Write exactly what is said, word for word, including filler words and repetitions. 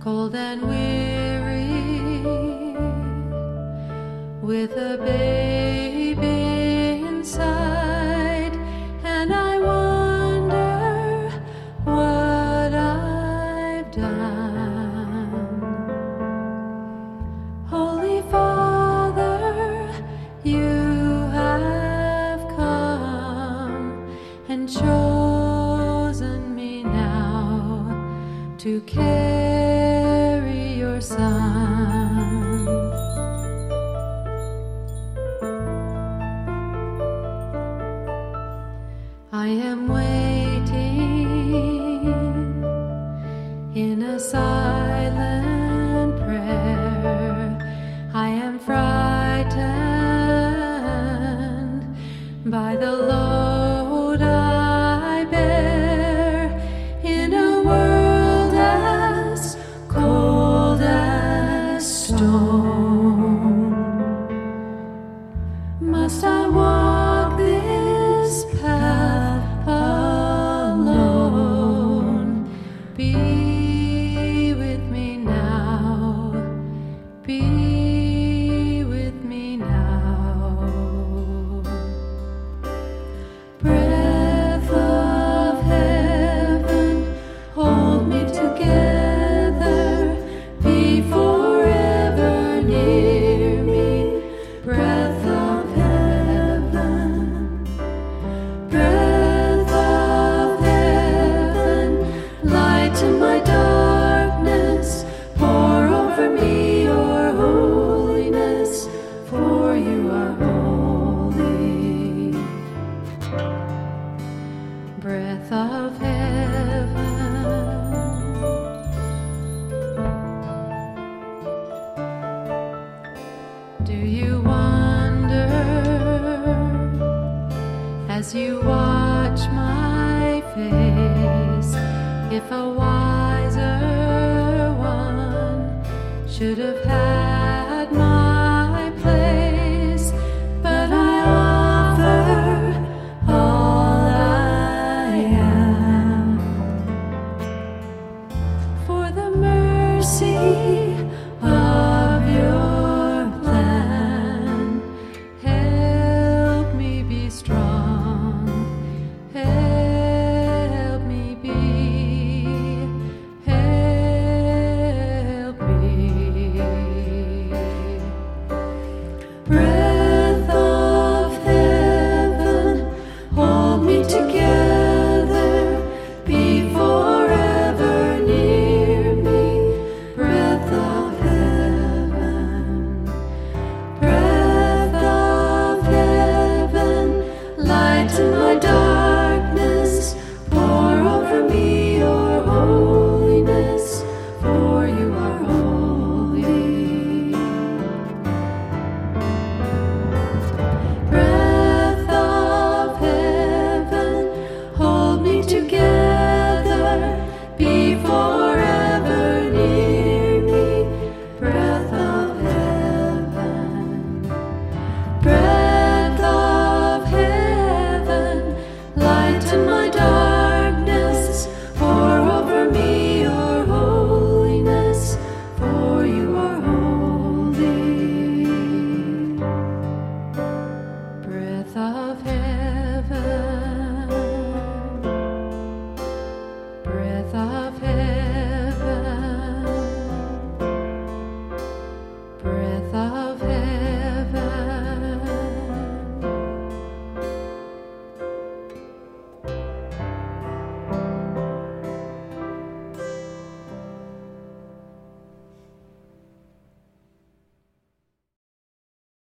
cold and weary, with a baby inside, and I wonder what I've done. Holy Father, you have come and chosen me now to carry your Son. I am waiting in a silent prayer. I am frightened by the load I bear in a world as cold as stone. Must I walk this path alone? Be with me now, be with me now. Breath of heaven, hold me together, be forever near me. Breath of heaven, breath of heaven, lighten my darkness, pour over me your holiness, for you are holy. Breath of heaven. Do you wonder as you watch my face if a wiser one should have had my place? But I offer all I am for the mercy